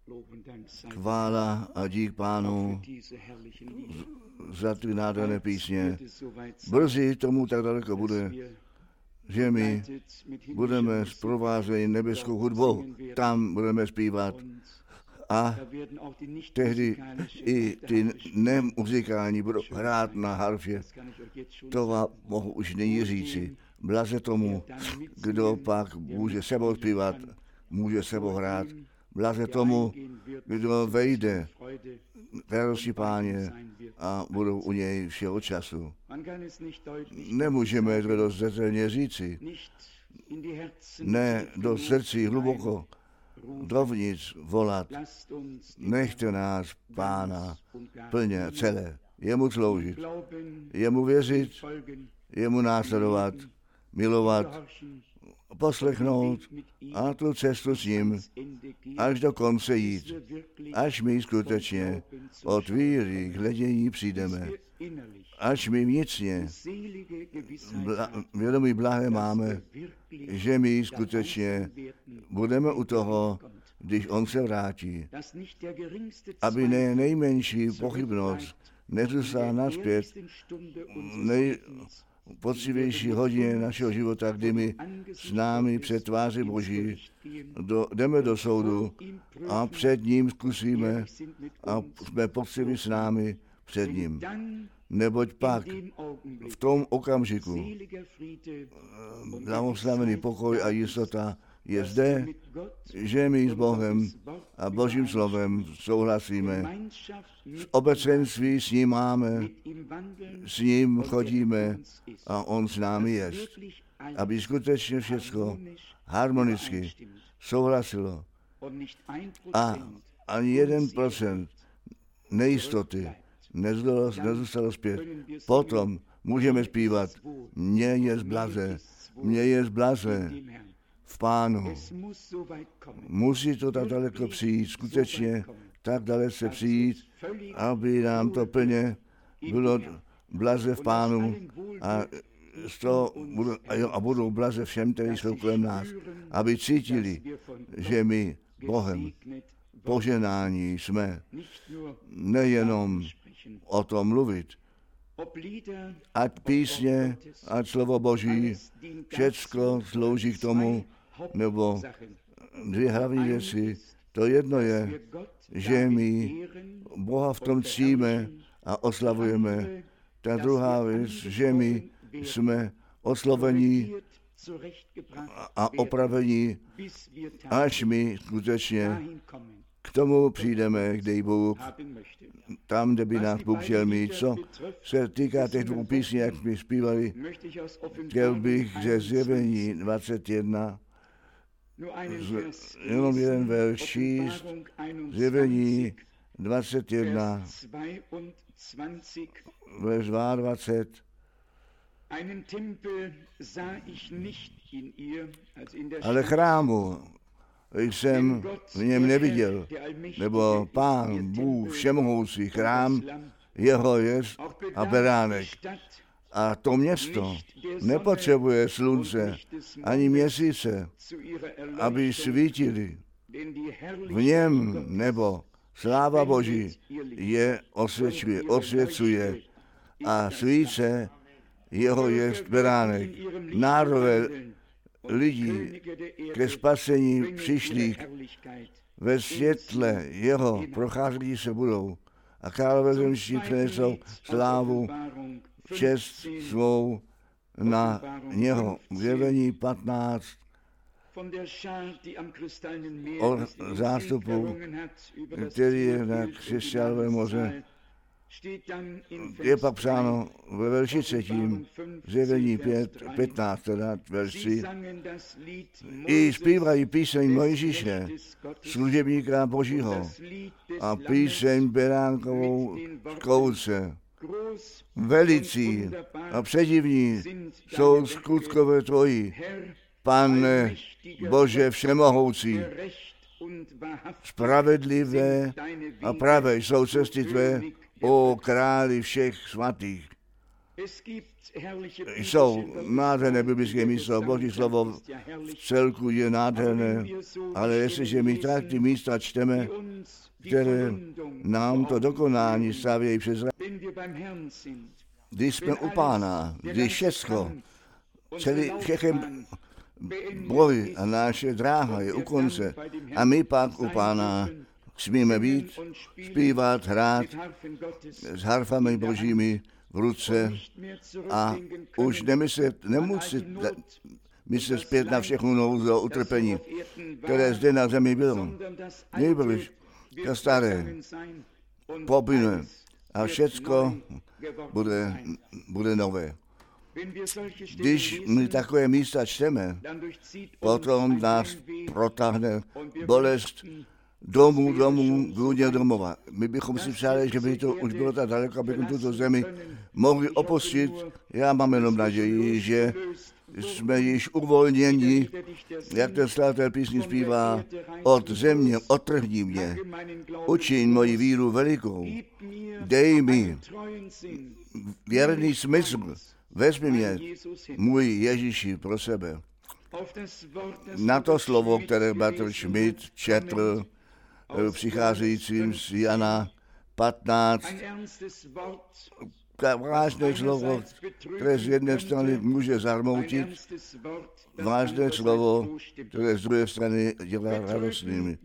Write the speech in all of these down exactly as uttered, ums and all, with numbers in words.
Chvála a dík Pánu za ty nádherné písně. Brzy tomu tak daleko bude, že my budeme zprovázeni nebeskou hudbou. Tam budeme zpívat. A tehdy i ty nemuzikální budou hrát na harfě. To vám mohu už nyní říci. Blaze tomu, kdo pak může sebou zpívat, může sebou hrát. Blaze tomu, kdo vejde v radosti Páně a budou u něj všeho času. Nemůžeme to dost zřetelně říci. Ne do srdcí hluboko, dovnitř volat. Nechte nás, Pána, plně a celé. Jemu sloužit, jemu věřit, jemu následovat, milovat, poslechnout a tu cestu s ním až do konce jít, až my skutečně od víry k hledění přijdeme, až my vnitřně bla, vědomí blahé máme, že my skutečně budeme u toho, když on se vrátí, aby ne nejmenší pochybnost nezůstala naspět nej, poctivější hodině našeho života, kdy my s námi před tváří Boží do, jdeme do soudu a před ním zkusíme a jsme poctiví s námi před ním. Neboť pak v tom okamžiku blahoslavený pokoj a jistota je zde, že my s Bohem a Božím slovem souhlasíme. V obecenství s ním máme, s ním chodíme a on s námi je. Aby skutečně všechno harmonicky souhlasilo a ani jeden procent nejistoty nezůstalo zpět. Potom můžeme zpívat: Mně je zblaze, mně je zblaze v Pánu. Musí to tak daleko přijít, skutečně tak dalece přijít, aby nám to plně bylo blaze v Pánu a, to budou, a budou blaze všem, kteří jsou kolem nás, aby cítili, že my Bohem poženání jsme, nejenom o tom mluvit, ať písně, ať slovo Boží, všecko slouží k tomu, nebo dvě hlavní věci. To jedno je, že my Boha v tom ctíme a oslavujeme. Ta druhá věc, že my jsme oslovení a opravení, až my skutečně k tomu přijdeme, kde Bůh, tam, kde by nás Bůh chtěl mít. Co se týká těch dvou písní, jak jsme zpívali, chtěl bych ze Zjevení dvacet jedna, z, jenom jeden verš číst, Zjevení dvacet jedna, verš dvacet dva. Ale chrámu jsem v něm neviděl, nebo Pán, Bůh, všemohoucí chrám, jeho jest a beránek. A to město nepotřebuje slunce ani měsíce, aby svítili. V něm nebo sláva Boží je osvědčuje, osvěcuje a svíce jeho jest beránek. Národové lidí ke spasení přišlých ve světle jeho prochází se budou a králové zemští přenesou slávu, čest svou na něho. Zjevení patnáct od zástupu, který je na křesťanové moře, je pak psáno ve verši třetím, Zjevení pět, patnáct, teda verši. I zpívají píseň Mojžíše, služebníka Božího, a píseň beránkovou z kouce. Velicí a předivní jsou skutkové tvoji, Pane Bože všemohoucí. Spravedlivé a pravé jsou cesty tvé, o králi všech svatých. Jsou nádherné biblické místa, Boží slovo v celku je nádherné, ale jestliže my tak ty místa čteme, které nám to dokonání stavějí přes když jsme u Pána, když všechno, celý všechen boj a naše dráha je u konce a my pak u Pána smíme být, zpívat, hrát s harfami božími v ruce a už nemyslet, nemusí myslet zpět na všechnu nouzu a utrpení, které zde na zemi bylo. Nejbrž to staré poplyne a všecko bude, bude nové. Když my takové místa čteme, potom nás protáhne bolest domů, domů, bludně domova. My bychom si přáli, že by to už bylo tak daleko, abychom tuto zemi mohli opustit. Já mám jenom naději, že jsme již uvolněni, jak ten skladatel písní zpívá, od země, odtrhni mě, učiň moji víru velikou, dej mi věrný smysl, vezmi mě, můj Ježíši, pro sebe. Na to slovo, které bratr Schmidt četl, přicházejícím z Jana patnáct, tak vážné slovo, které z jedné strany může zarmoutit, vážné slovo, které z druhé strany dělá radostnými.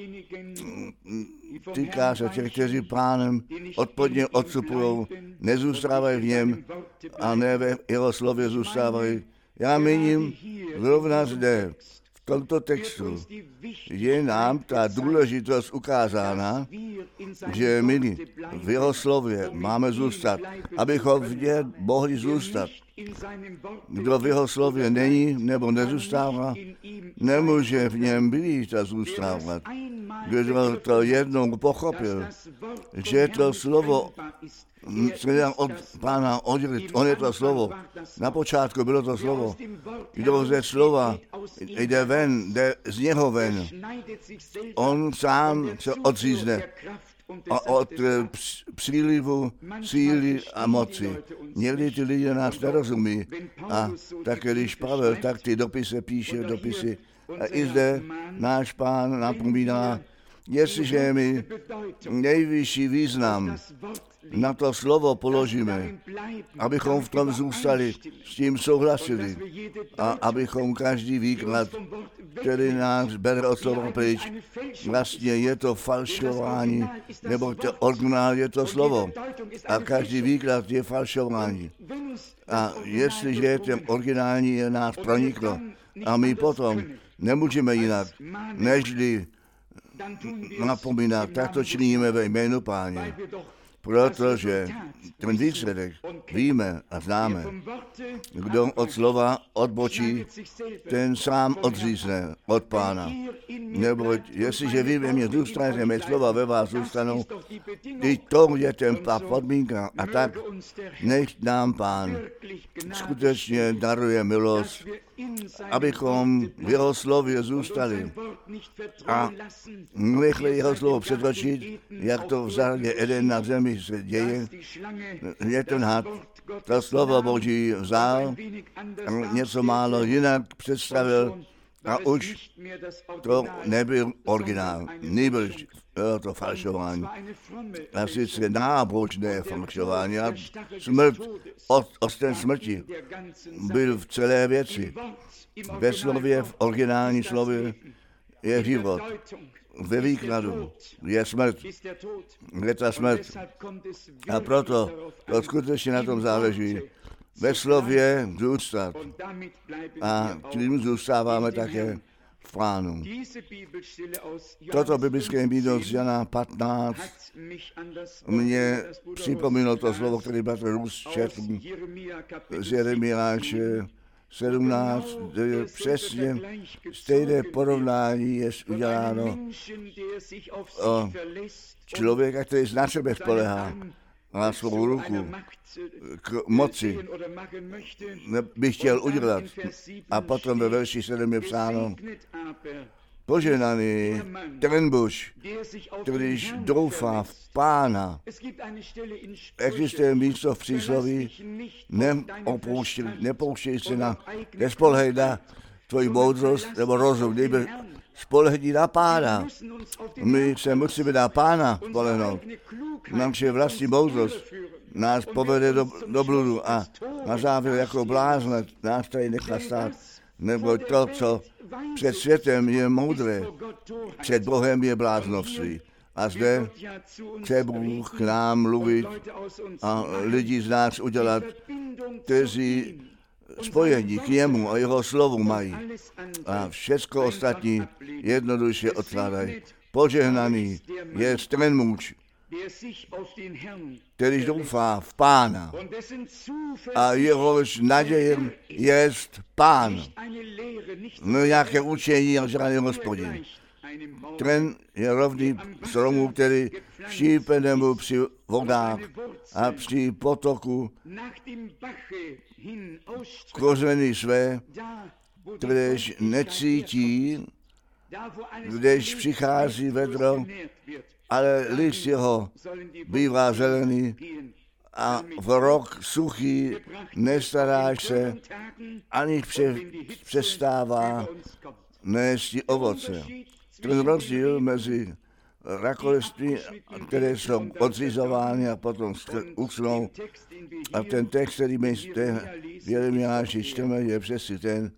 Týká se těch, kteří Pánem odpodně odstupují, nezůstávají v něm a ne ve jeho slově zůstávají. Já míním zrovna zde, v tomto textu, je nám ta důležitost ukázána, že my v jeho slově máme zůstat, abychom v něm mohli zůstat. Kdo v jeho slově není nebo nezůstává, nemůže v něm být a zůstávat. Kdo to jednou pochopil, že to slovo se od Pána oddělit, on je to slovo. Na počátku bylo to slovo. Kdo ze slova jde ven, jde z něho ven, on sám se odřízne a od přílivu síly a moci. Někdy ty lidé nás nerozumí. A tak když Pavel tak ty dopisy píše, dopisy. A i zde náš Pán napomíná, jestliže my nejvyšší význam na to slovo položíme, abychom v tom zůstali, s tím souhlasili a abychom každý výklad, který nás bere od slova pryč, vlastně je to falšování, nebo to originál je to slovo a každý výklad je falšování. A jestliže ten originální je nás proniklo a my potom nemůžeme jinak, nežli napomínat, tak to činíme ve jménu Páně. Protože ten výsledek víme a známe. Kdo od slova odbočí, ten sám odřízne od Pána. Neboť jestliže vy ve mně zůstanete, mé slova ve vás zůstanou, i to je ten podmínka. A tak nech nám Pán skutečně daruje milost, abychom v jeho slově zůstali a nechli jeho slovo přetočit, jak to v zahradě Eden na zemi se děje. Je ten had, to slovo Boží vzal, něco málo jinak představil a už to nebyl originál, nebyl to falšování. A sice nábožné falšování a smrt, od, od té smrti byl v celé věci. Ve slově, v originální slově je život. Ve výkladu je smrt. Je ta smrt. A proto to skutečně na tom záleží. Ve slově zůstat. A tím zůstáváme také v Pánu. Toto biblické místo z Jana patnáct mě připomíná to slovo, které bratr Rus četl z Jeremiáše sedmnáct, kde přesně stejné porovnání je uděláno o člověka, který na sebe spolehá, na svou ruku, k moci, by chtěl udělat. A potom ve verši sedm je psáno, Poženaný ten muž, kterýž doufá v Pána. Existuje místo v přísloví, neopouštěj, nepouštěj se na, nespolehej na tvoji moudrost nebo rozum, nejbrž spolehni na Pána. My se musíme na Pána spolehnout. Naše vlastní moudrost nás povede do, do bludu a na závěr jako blázne nás tady nechá stát. Nebo to, co před světem je moudré, před Bohem je bláznovství. A zde chce Bůh k nám mluvit a lidi z nás udělat, kteří spojení k němu a jeho slovu mají. A všecko ostatní jednoduše odkládají. Požehnaný je ten muž, který doufá v Pána a jehož nadějem jest Pán. No nějaké učení a žádný Hospodin. Ten je rovný stromu, který štípenému při vodách a při potoku kořeny své, kdež necítí, kdež přichází vedro, ale list jeho bývá zelený a v rok suchý, nestaráš se, ani pře, přestává nést ovoce. Ten rozdíl mezi rakolisty, které jsou odřizovány a potom usnou, a ten text, který my zde v Jeremiáši čteme, je přesně ten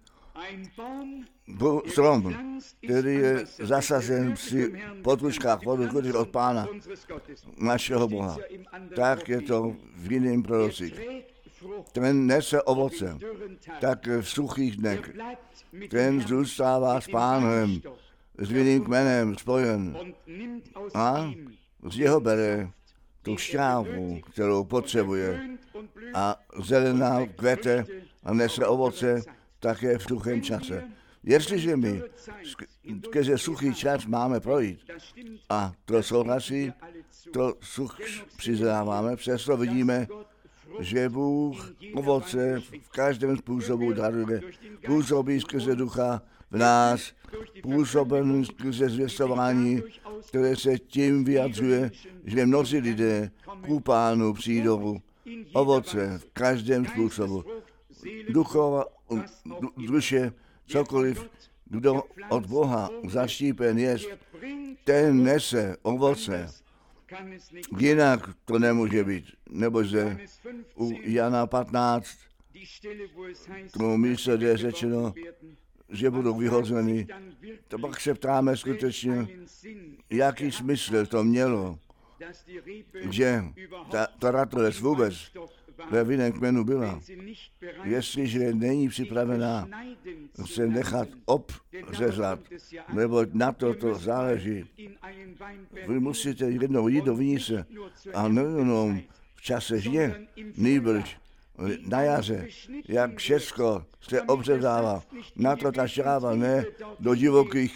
strom, který je zasazen při potůčkách vodu od Pána, našeho Boha. Tak je to v jiném proroci. Ten nese ovoce, tak v suchých dnech. Ten zůstává s Pánem, s vinným kmenem spojen a z něho bere tu šťávu, kterou potřebuje, a zelená kvete a nese ovoce také v suchém čase. Jestliže my skrze suchý čas máme projít, a to souhlasí, to such přiznáváme, přesto vidíme, že Bůh ovoce v každém způsobu daruje. Působí skrze ducha v nás, působen skrze zvěstování, které se tím vyjadřuje, že mnozí lidé ku Pánu přijdou. Ovoce v každém způsobu. Duchova, duše, cokoliv, kdo od Boha zaštípen jest, ten nese ovoce. Jinak to nemůže být. Nebo že u Jana patnáct, tomu místě, kde je řečeno, že budou vyhozeny, to pak se ptáme skutečně, jaký smysl to mělo, že ta, ta ratolest vůbec ve vinném kmenu byla. Jestliže není připravená se nechat obřezat, nebo na to to záleží, vy musíte jednou jít do vinice a nejenom v čase žně, nýbrž na jaře, jak všecko se obřezává, na to ta šťáva ne do divokých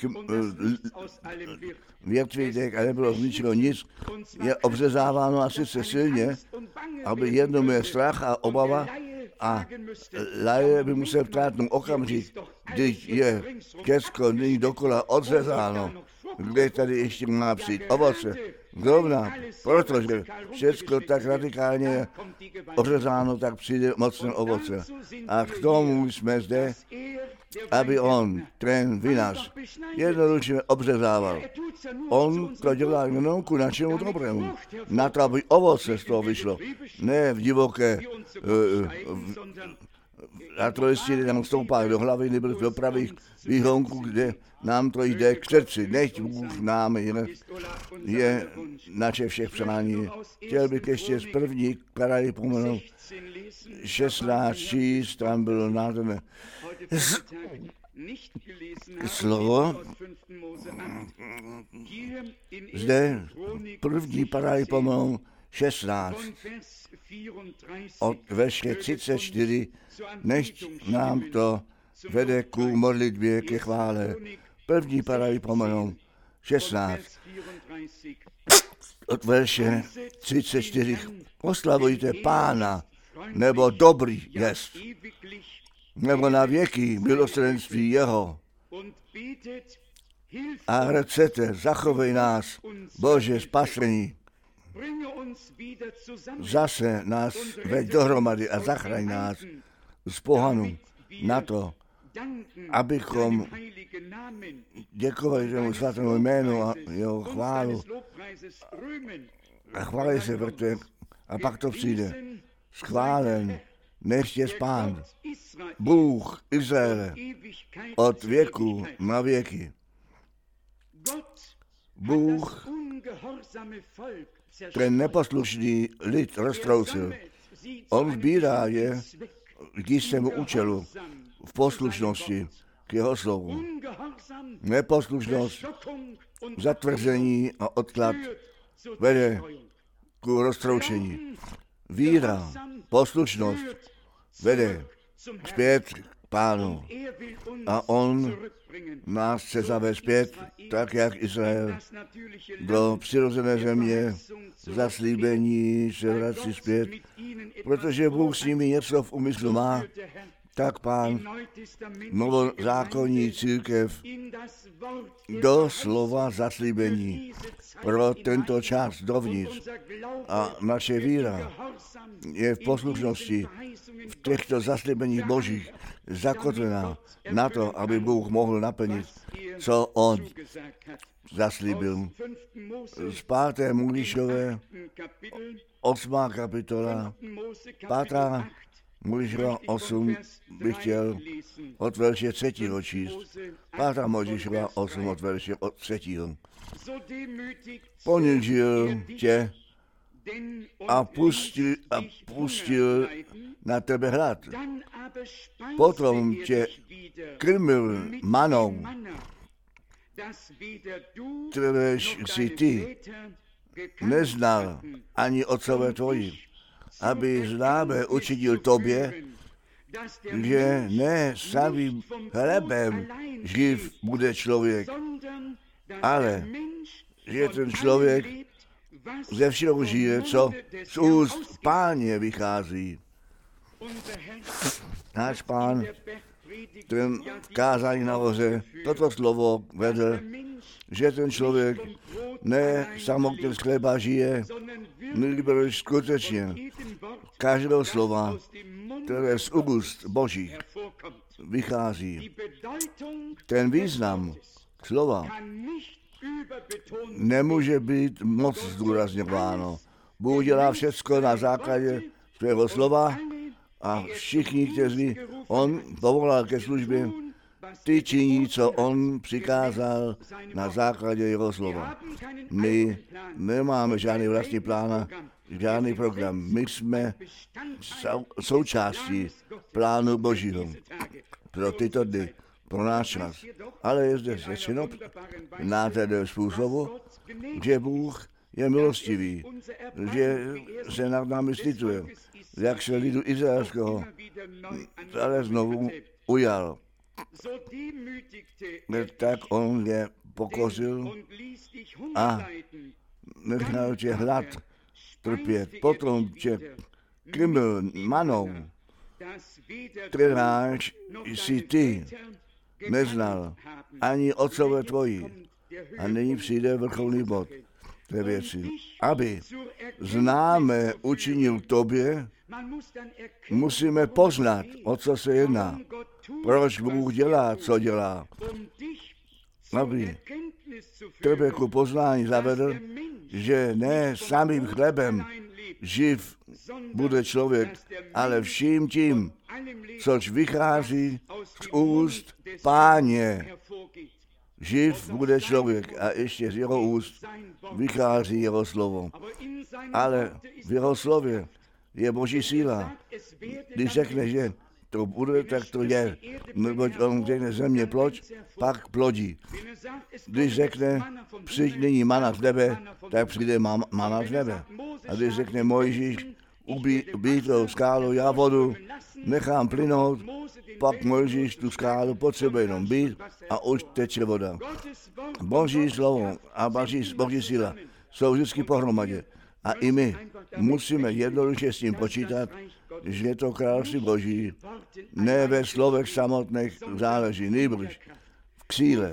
větvitek a nebylo z ničeho nic, je obřezáváno a sice silně, aby jednou je strach a obava a laje by musel vtrátnout okamžik, když je všecko nyní dokola odřezáno, kde tady ještě má přijít ovoce. Zrovna, protože všecko tak radikálně je odřezáno, tak přijde mocné ovoce. A k tomu jsme zde, aby on, ten vinař, jednoduše obřezával. On to dělá jenom ku našemu dobrému. Na to, aby ovoce z toho vyšlo. Ne v divoké ratolesti, kde nám stoupá do hlavy, nebo do pravých výhonků, kde nám to jde k srdci. Nechť Bůh nám je, je naše všech přání. Chtěl bych ještě z první parady pomenout šestnáct číst, tam bylo nádherné slovo. Zde první parady pomenout šestnáct. Od verše třicet čtyři, nechť nám to vede ku modlitbě ke chvále. První parady pomenout šestnáct. Od verše třicet čtyři. Oslavujte Pána, nebo dobrý jest, nebo na věky milosrdenství jeho. a chcete, zachovej nás, Bože, spasení. Zase nás veď dohromady a zachraň nás z pohanu na to, abychom děkovali tomu svatému jménu a jeho chválu. A chválí se vrtek a pak to přijde. Schválen, nechť je Pán, Bůh Izraele, od věku na věky. Bůh ten neposlušný lid roztrousil. On sbírá je k jistému účelu v poslušnosti k jeho slovu. Neposlušnost, zatvrzení a odklad vede k roztroušení. Víra, poslušnost vede zpět k Pánu. A on nás chce zavést zpět, tak jak Izrael do přirozené země, zaslíbení se vrací zpět, protože Bůh s nimi něco v úmyslu má, tak Pán novozákonní církev do slova zaslíbení pro tento čas dovnitř. A naše víra je v poslušnosti v těchto zaslíbeních Božích zakotvená na to, aby Bůh mohl naplnit, co on zaslíbil. Z páté Mojžíšové, osmá kapitola, pátá Mojžíšova osm bych chtěl od verše třetího číst. Pátá Mojžíšova osm od verše od třetího. Ponížil tě a pustil, a pustil na tebe hlad. Potom tě krmil manou, kteréž si ty neznal ani otcové tvoji, aby známe učinil tobě, že ne samým chlebem živ bude člověk, ale že ten člověk ze všeho žije, co z úst Páně vychází. Náš Pán, ten v kázání na hoře, toto slovo vedl, že ten člověk ne samotně z chleba žije, nýbrž skutečně každého slova, které z úst Božích vychází. Ten význam slova nemůže být moc zdůrazňováno. Bůh dělá všecko na základě svého slova a všichni, kteří on povolal ke službě, ty činí, co on přikázal na základě jeho slova. My nemáme žádný vlastní plán, žádný program. My jsme sou, součástí plánu Božího pro tyto dny, pro náš čas. Ale je zde řečeno na ten způsobu, že Bůh je milostivý, že se nad námi cituje, jak se lidu izraelského ale znovu ujal. Tak on je pokořil a nechal tě hlad trpět. Potom tě krmil manou, kteráž si ty neznal, ani otcové tvoji. A nyní přijde vrcholný bod té věci. Aby známe učinil tobě, musíme poznat, o co se jedná. Proč Bůh dělá, co dělá. Aby tebe ku poznání zavedl, že ne samým chlebem živ bude člověk, ale vším tím, což vychází z úst Páně. Živ bude člověk a ještě z jeho úst vychází jeho slovo. Ale v jeho slově je Boží síla. Když řekne, že to bude, tak to je. Neboť on řekne země ploď, pak plodí. Když řekne, přijď nyní mana z nebe, tak přijde mana z nebe. A když řekne Mojžíš, ubij tou skálu, já vodu nechám plynout, pak Mojžíš tu skálu potřebuje jenom být a už teče voda. Boží slovo a Boží, Boží síla jsou vždycky pohromadě. A i my musíme jednoduše s tím počítat, že to království Boží ne ve slovech samotných záleží, nýbrž v síle.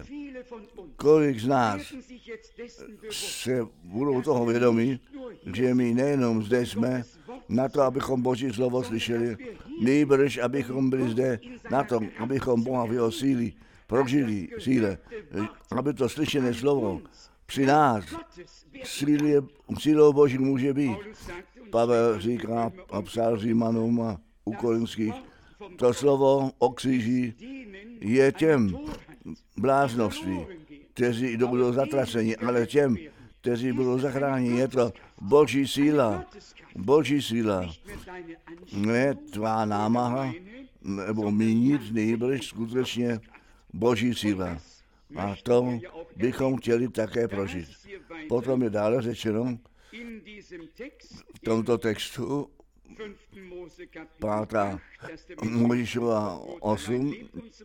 Kolik z nás se budou toho vědomí, že my nejenom zde jsme na to, abychom Boží slovo slyšeli, nejbrž abychom byli zde na to, abychom Boha v jeho síli prožili, síle, aby to slyšené slovo při nás síly, sílou Boží může být. Pavel říká a psal Římanům a u Korinských, to slovo o kříži je těm bláznoství, kteří budou zatraceni, ale těm, kteří budou zachráněni, je to Boží síla, Boží síla, ne tvá námaha, nebo mínit, nejbrž skutečně Boží síla. A to bychom chtěli také prožít. Potom je dále řečeno v tomto textu pátá Mojžíšova osm,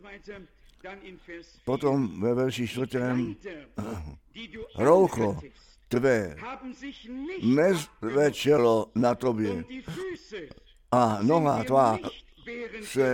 potom ve verši čtvrtém, roucho tvé nezvečelo na tobě a noha tvá se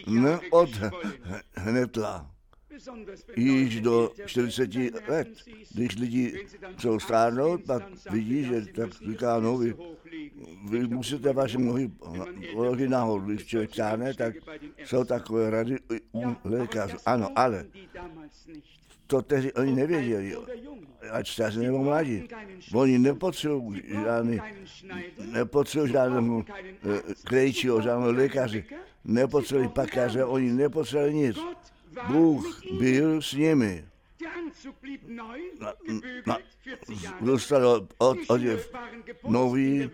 neodhnetla. Již do čtyřiceti let, když lidi chcou stárnout, pak vidí, že tak říká, no, vy, vy musíte vaše nohy položit nahoru. Když člověk stárne, tak jsou takové rady u lékařů. Ano, ale to tedy oni nevěděli, ať staří nebo mladí. Oni nepotřebují žádný, nepotřebují žádnému krejčího, žádného lékaře, nepotřebují pakaře, oni nepotřebují nic. Bůh byl s nimi. Na, na, dostal od, oděv nový,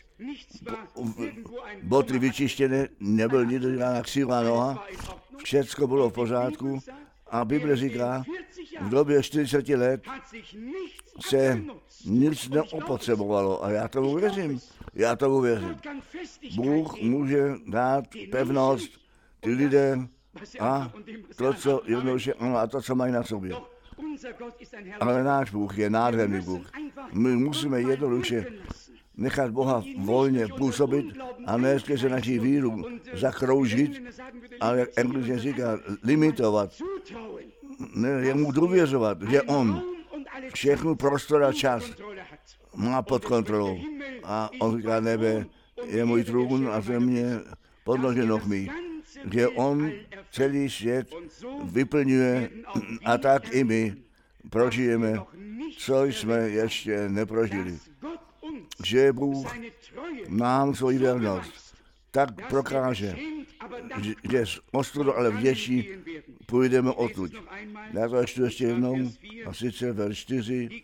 boty vyčištěné, nebyl nikdo žádná křivá noha, všecko bylo v pořádku a Bible říká, v době čtyřiceti let se nic neopotřebovalo a já tomu věřím, já tomu věřím. Bůh může dát pevnost, ty lidé, a to, co jednoduše, ano, a to, co mají na sobě. Ale náš Bůh je nádherný Bůh. My musíme jednoduše nechat Boha volně působit a ne skrze naši víru zakroužit, ale jak Angličan říká, limitovat. Ne, jemu důvěřovat, že on všechnu prostor a čas má pod kontrolou. A on říká, nebe je můj trůn a země podnože noh mých. Že on celý svět vyplňuje a tak i my prožijeme, co jsme ještě neprožili. Že Bůh nám svoji věrnost tak prokáže, že s ostudou, ale vděčí půjdeme odtud. Já to ještě ještě jednou, a sice verš čtyři.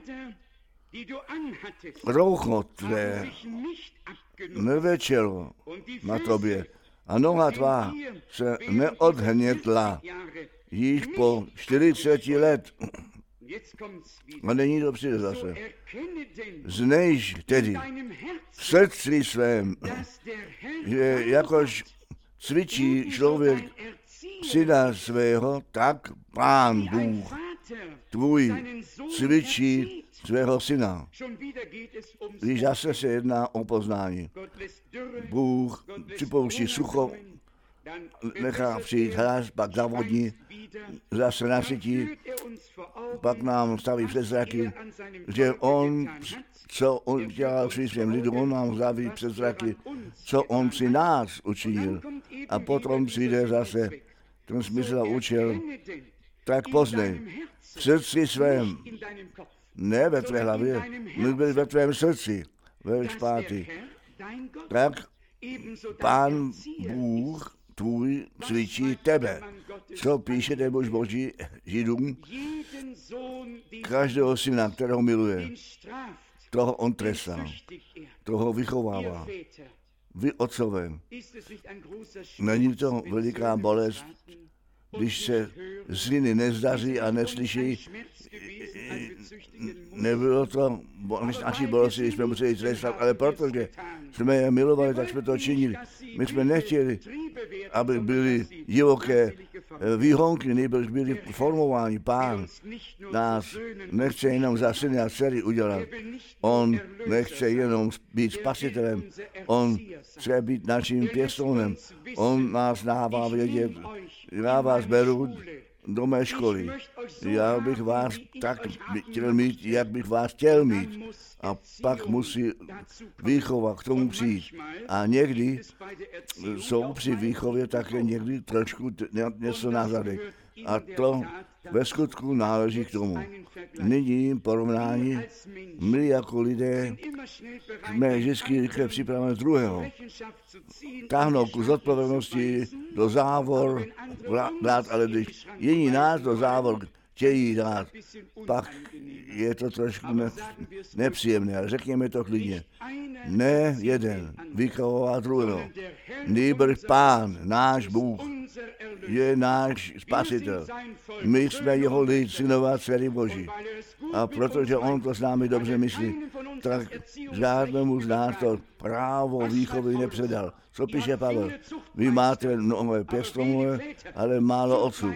Roucho tvé nevečelo na tobě a noha tvá se neodhnětla již po čtyřiceti let. A není to přijde zase. Znejš tedy v srdci svém, že jakož cvičí člověk syna svého, tak Pán Bůh tvůj cvičí svého syna. Když zase se jedná o poznání. Bůh připouští sucho, nechá přijít hráz, pak zavodní, zase nasytí, pak nám staví před zraky, že on, co on dělal při svém lidu, on nám staví před zraky, co on při nás učinil. A potom přijde zase ten smysl a účel, tak poznej, v srdci svém, ne ve tvé hlavě, my byli ve tvém srdci, verš pátý. Tak Pán Bůh tvůj cvičí tebe. Co píše ten Bož Boží Židům? Každého syna, kterého miluje, toho on trestá, toho vychovává. Vy otcové, není to veliká bolest, když se syny nezdaří a neslyší, nebylo to naší bolesti, když jsme museli trestat, ale protože jsme je milovali, tak jsme to činili. My jsme nechtěli, aby byly divoké výhonky, nejbrž byli formováni. Pán nás nechce jenom za syny a dcery udělat. On nechce jenom být spasitelem. On chce být naším pěstounem. On nás dává vědět, já vás beru do mé školy. Já bych vás tak chtěl mít, jak bych vás chtěl mít. A pak musí výchova k tomu přijít. A někdy jsou při výchově také někdy trošku něco na zadek. A to ve skutku náleží k tomu. Nyní porovnání, my jako lidé jsme vždycky rychle připraveni z druhého. Táhnou ku zodpovědnosti do závor, dát, ale když jiní nás do závor chtějí dát, pak je to trošku ne, nepříjemné, ale řekněme to klidně. Ne jeden vychovává druhého, nýbrž Pán, náš Bůh, je náš spasitel. My jsme jeho lid, synové a dcery Boží. A protože on to s námi dobře myslí, tak žádnému z nás to právo výchovy nepředal. Co píše Pavel? Vy máte nové pěstounové, ale málo otců.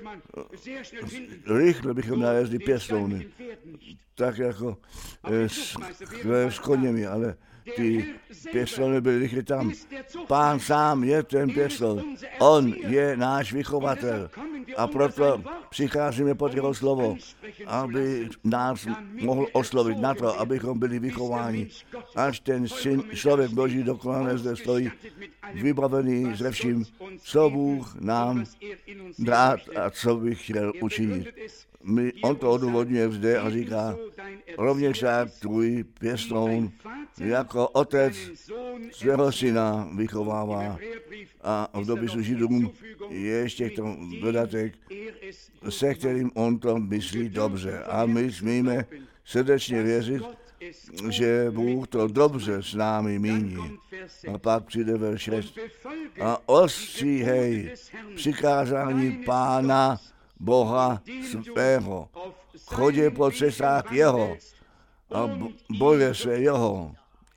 Rychle bychom nalezli pěstouny. Tak jako s, s koněmi, ale ty pěstouny byly rychle tam. Pán sám je ten pěstoun. On je náš vychovatel. A proto přicházíme pod jeho slovo, aby nás mohl oslovit na to, abychom byli vychováni. Až ten syn, člověk Boží dokonale zde stojí, vybavený ze vším, co Bůh nám dát a co bych chtěl učinit. My, on to odůvodňuje zde a říká, rovněž tak tvůj pěstoun jako otec svého syna vychovává. A v dopisu Židům je ještě k tomu dodatek, se kterým on to myslí dobře. A my smíme srdečně věřit, že Bůh to dobře s námi míní. A pak přijde verš šest. A ostříhej přikázání Pána Boha svého. Chodě po cestách jeho a boje se jeho.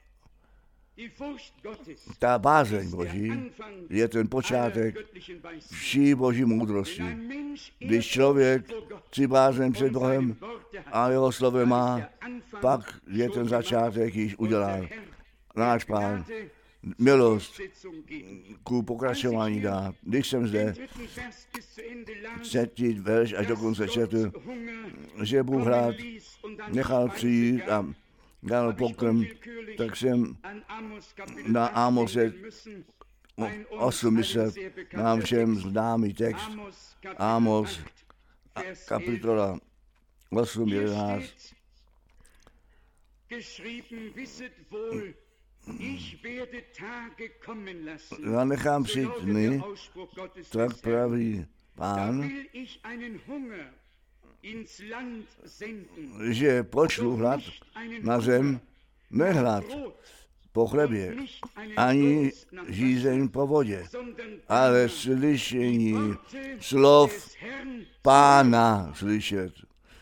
Ta bázeň Boží je ten počátek vší Boží moudrosti. Když člověk si bázeň před Bohem a jeho slovem má, pak je ten začátek již udělán. Náš Pán milost ku pokračování dá. Když jsem zde třetí verš až do konce četl, že Bůh hlad nechal přijít a dal pokrm, tak jsem na Amose osm myslet, nám všem známý text. Amos, kapitola osm jedenáct. Já nechám přijít dny, tak praví Pán, že pošlu hlad na zem, ne hlad po chlebě, ani žízeň po vodě, ale slyšení slov Pána slyšet.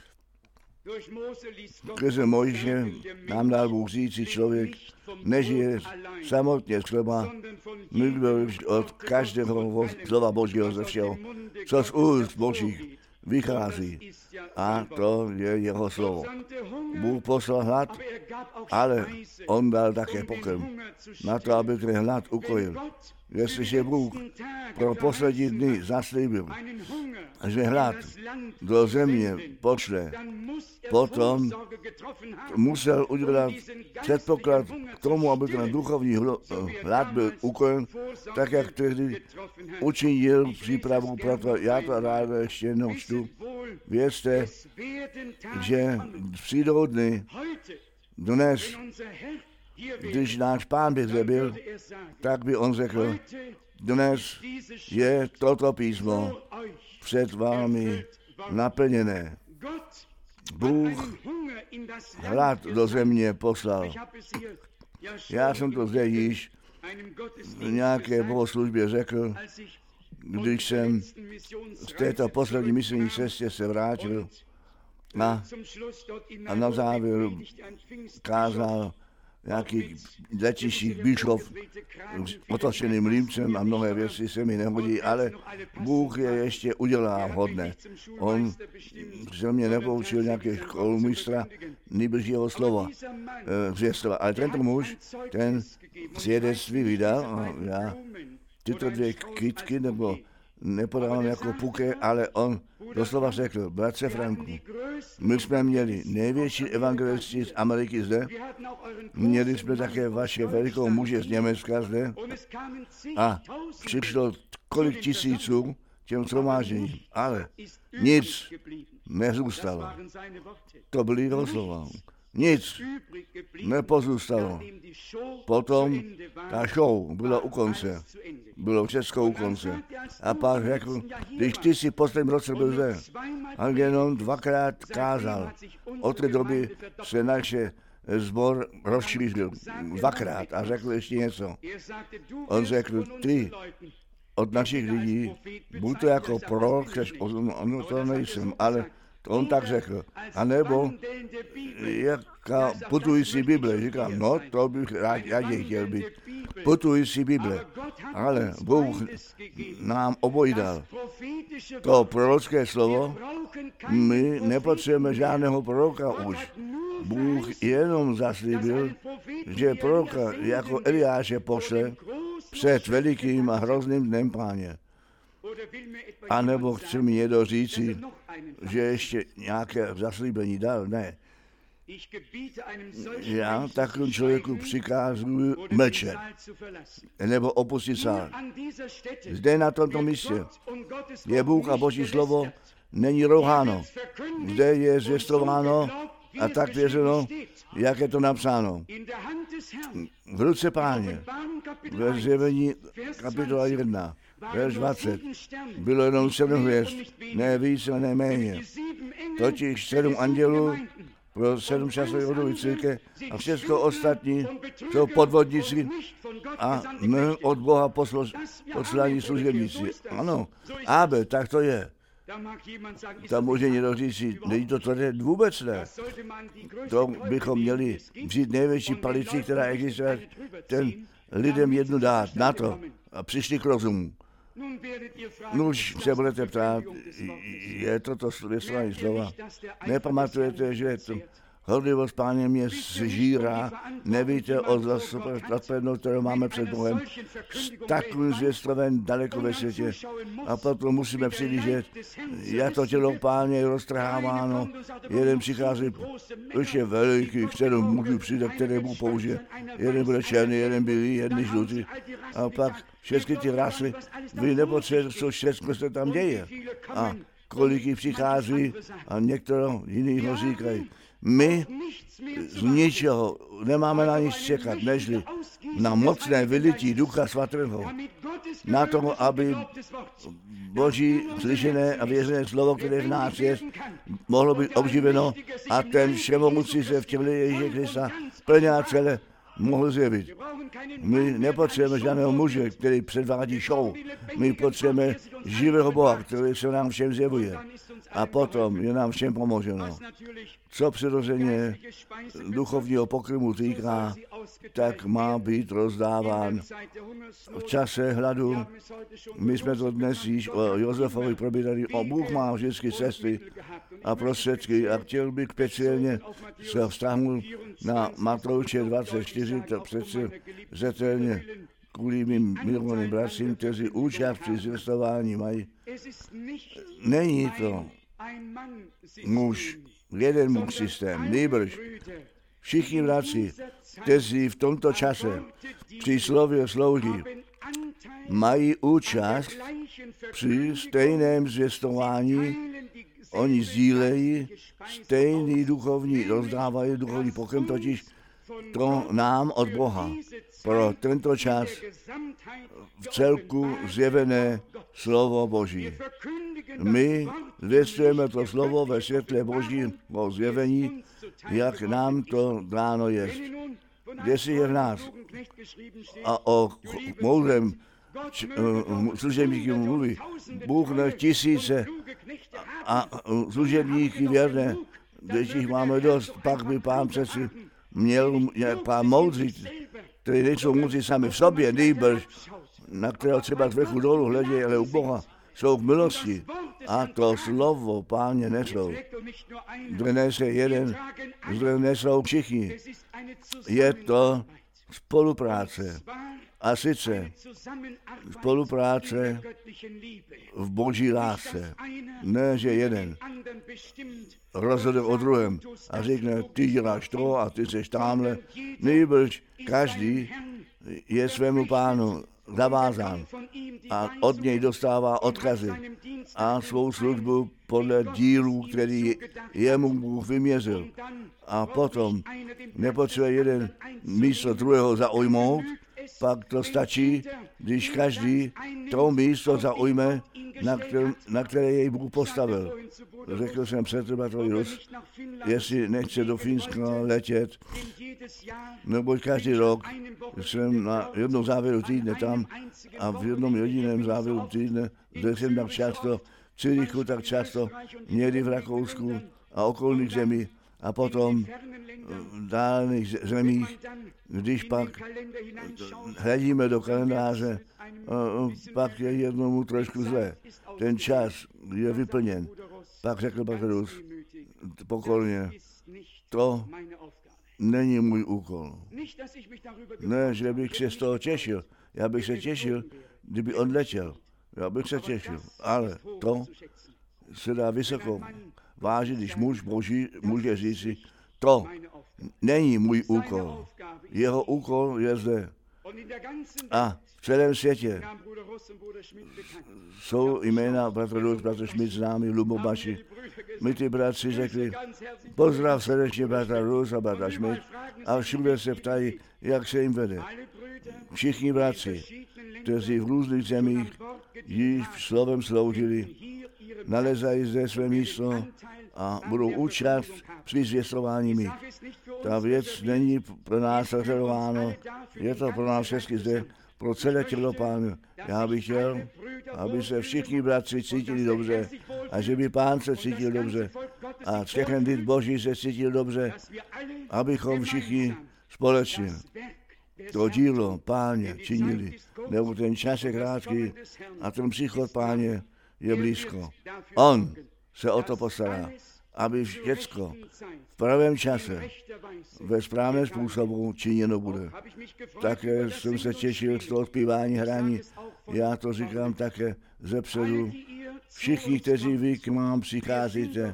Skrze Mojžíše nám dal Bůh říci, člověk nežije samotně z chleba, nýbrž od každého slova Božího ze všeho, co z úst Božích vychází. A to je jeho slovo. Bůh poslal hlad, ale on dal také pokrm na to, aby ten hlad ukojil. Jestliže Bůh pro poslední dny zaslíbil, že hlad do země pošle, potom musel udělat předpoklad k tomu, aby ten duchovní hlad byl ukojen, tak jak tehdy učinil přípravu pro to. Já to rád ještě jednou čtu. Vězte, že přijdou dny, dnes, když náš Pán by zde byl, tak by on řekl, dnes je toto písmo před vámi naplněné. Bůh hlad do země poslal. Já jsem to zde již v nějaké bohoslužbě řekl, když jsem z této poslední misijní cestě se vrátil a, a na závěr kázal nějaký letištík Bíšov s otočeným límcem a mnohé věci se mi nehodí, ale Bůh je ještě udělá hodné. On se mě nepoučil nějaké školu mistra, nýbrž jeho slova zvěstila. Ale tento muž, ten svědectví vydal a já tyto dvě kytky nebo nepodávám jako puke, ale on doslova řekl, bratře Franku, my jsme měli největší evangelisti z Ameriky zde, měli jsme také vaše velikou muže z Německa zde a přišlo kolik tisíců těm shromážděním, ale nic nezůstalo. To byly jeho slova. Nic nepozůstalo. Potom ta show byla u konce. Bylo všechno u konce. A pak řekl, když ty si posledním roce byl zde, a jenom dvakrát kázal. Od té doby se naše sbor rozšířil dvakrát a řekl ještě něco. On řekl, ty od našich lidí, buď to jako prorok, ono to nejsem, ale on tak řekl. A nebo jaká putující Bible. Říkám, no to bych rád, raději chtěl být. Putující Bible. Ale Bůh nám obojí dal. To prorocké slovo, my nepotřebujeme žádného proroka už. Bůh jenom zaslíbil, že proroka jako Eliáše pošle před velikým a hrozným dnem Páně. A nebo chce mi někdo říci, že ještě nějaké zaslíbení dal? Ne. Já takovým člověku přikázuji mlčet, nebo opustit sál. Zde na tomto místě je Bůh a Boží slovo, není rouháno. Zde je zvěstováno a tak věřeno, jak je to napsáno. V ruce Páně, ve Zjevení kapitola jedna, verš dvacet, bylo jenom sedm hvězd, ne více, ne méně. Totiž sedm andělů pro sedm časových rodových církev a všechno ostatní jsou podvodníci a ne od Boha poslaní služebníci. Ano, Abel, tak to je. Tam může někdo říct, není to tvrdé? Vůbec ne. To bychom měli vzít největší palici, která existuje, ten lidem jednu dát na to a přišli k rozumu. No už se budete ptát, je to to vyslovení slova. Nepamatujete, že to horlivost Páně mě zžírá, nevíte o zodpovědnost, kterou máme před Bohem, takovým zvěstroven daleko ve světě. A proto musíme přihlížet, jak to tělo Páně je roztrháváno. Jeden přichází, už je veliký, kterou můžu přijde, které Bůh použije. Jeden bude černý, jeden bílý, jeden žlutý. A pak všechny ty rasy, vy nepotřebujete, co všechno se tam děje. A kolik jich přichází a některého jiného říkají. My z ničeho nemáme na nic čekat, nežli na mocné vylití Ducha Svatého, na to, aby Boží slyšené a věřené slovo, které v nás je, mohlo být obživeno a ten všemohoucí se v těle Ježíše Krista plně a celé mohl zjevit. My nepotřebujeme žádného muže, který předvádí show. My potřebujeme živého Boha, který se nám všem zjevuje. A potom je nám všem pomoženo. Co přirozeně duchovního pokrmu týká, tak má být rozdáván v čase hladu. My jsme to dnes již o Josefovi probírali. O Bůh má vždycky cesty a prostředky a chtěl bych speciálně se vztahnul na Matouše dvacet čtyři, to přece zřetelně kvůli mým milovaným bratřím, kteří účast při zvěstování mají. Není to muž, jeden muž systém, nýbrž všichni bratři, kteří v tomto čase při slově slouží, mají účast při stejném zvěstování, oni sdílejí stejný duchovní, rozdávají duchovní pokrm, totiž to nám od Boha pro tento čas v celku zjevené slovo Boží. My zvěstujeme to slovo ve světle Božího zjevení, jak nám to dáno je. Jestli je v nás a o moudrém služebníky mluví, Bůh na tisíce a služebníky věrné, když jich máme dost, pak by Pán přeci měl pán moudří, kteří nejsou moudří sami v sobě, nýbrž, na kterého třeba z vrchu dolů hledějí, ale u Boha jsou v milosti. A to slovo Páně nesou. Zde nese jeden, zde nesou všichni. Je to spolupráce. A sice spolupráce v boží lásce. Ne, že jeden rozhodne o druhém a řekne, ty děláš to a ty seš tamhle. Nýbrž každý je svému pánu zavázán a od něj dostává odkazy a svou službu podle dílů, který jemu Bůh vyměřil. A potom nepotřebuje jeden místo druhého zaujmout, pak to stačí, když každý to místo zaujme, na, kter- na které jej Bůh postavil. Řekl jsem před bratrovi Rus, jestli nechce do Fínska letět, neboť každý rok jsem na jednom závěru týdne tam a v jednom jediném závěru týdne, zde jsem tak často, v Cirichu tak často, někdy v Rakousku a okolních zemí a potom v dálných zemích, když pak hledíme do kalendáře, pak je jednomu trošku zle. Ten čas je vyplněn. Pak řekl Bakarus pokorně, to není můj úkol. Ne, že bych se z toho těšil. Já bych se těšil, kdyby on letěl. Já bych se těšil. Ale to se dá vysoko vážit, když muž boží může říci, to není můj úkol. Jeho úkol je zde. A v celém světě jsou jména bratr Rus, bratr Schmidt známí, Lubobaši. My ty bratři řekli, pozdrav srdečně bratra Rus a bratra Schmidt a všude se ptají, jak se jim vede. Všichni bratři, kteří v různých zemích již slovem sloužili, nalezají zde své místo a budou účast při zvěstování mít. Ta věc není pro nás rezervováno, je to pro nás všechny zde, pro celé tělo Pánu. Já bych chtěl, aby se všichni bratři cítili dobře a že by Pán se cítil dobře a všechny lid Boží se cítil dobře, abychom všichni společně to dílo Páně činili, nebo ten čas je krátký a ten příchod Páně je blízko. On se o to postará, aby všecko v pravém čase ve správném způsobu činěno bude. Také jsem se těšil z toho zpívání, hraní. Já to říkám také zepředu. Všichni, kteří vy k nám přicházíte,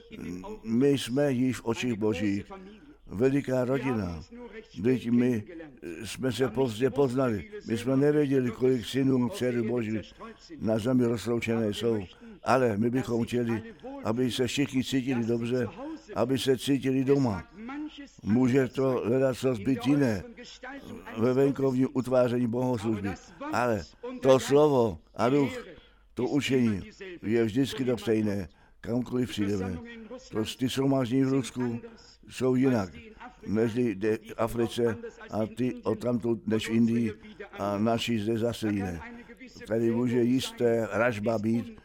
my jsme již v očích Božích. Veliká rodina. Vždyť my jsme se pozdě poznali. My jsme nevěděli, kolik synů, dcery Boží na zemi rozloučené jsou. Ale my bychom chtěli, aby se všichni cítili dobře, aby se cítili doma. Může to hledat co být jiné ve venkovním utváření bohoslužby. Ale to slovo a duch, to učení je vždycky to stejné, kamkoliv přijdeme. To ty shromáždění v Rusku jsou jinak, než v Africe a ty odtamtud než v Indii a naši zde zase jiné. Tady může jisté ražba být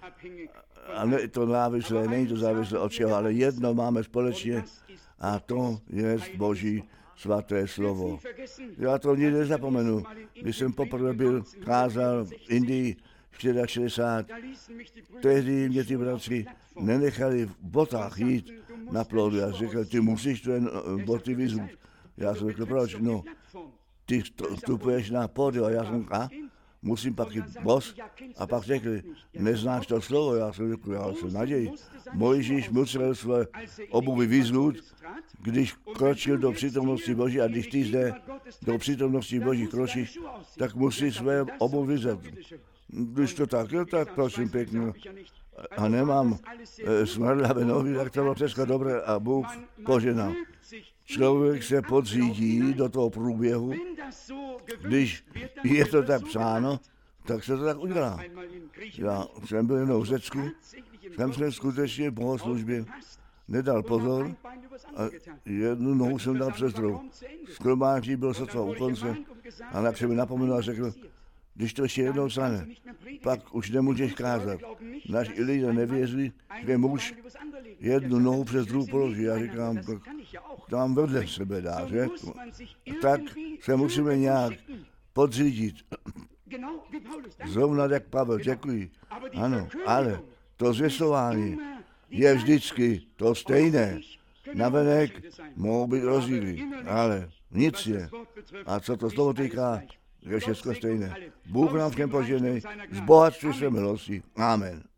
a ne to závislé, není to závislé od čeho, ale jedno máme společně a to je Boží svaté slovo. Já to nikdy nezapomenu, když jsem poprvé byl kázal v Indii šedesát čtyři, tehdy mě ty bratři nenechali v botách jít na plodu. Já řekl, ty musíš ten boty vyzut. Já jsem řekl, proč? No, ty vstupuješ na pódium. A já jsem řekl, a? Musím pak jít bos. A pak řekli, neznáš to slovo? Já jsem řekl, já jsem naději. Mojžíš musel své obuvi vyznout, když kročil do přítomnosti Boží a když ty zde do přítomnosti Boží kročíš, tak musí své obuvi vyzat. Když to tak je, tak prosím pěkně. A nemám e, smrdlavé nohy, tak to bylo všechno dobré a Bůh poženal. Člověk se podřídí do toho průběhu, když je to tak psáno, tak se to tak udělá. Já jsem byl jednou v Řecku, jsem se skutečně v bohoslužbě nedal pozor a jednu nohu jsem dal přes druhou. Skromáždí byl sotva u konce a tak se mi napomenul a řekl, když to ještě jednou stane, pak už nemůžeš kázat. Naši lidé nevěří, že muž jednu nohu přes druhou položí. Já říkám, tam vedle sebe dá, že? Tak se musíme nějak podřídit. Zrovna jak Pavel, děkuji. Ano, ale to zvěstování je vždycky to stejné. Navenek mohou být rozdíly, ale nic je. A co to slovo týká, že všechno stejné. Bůh nám všem poženej z bohatství své milosti. Amen.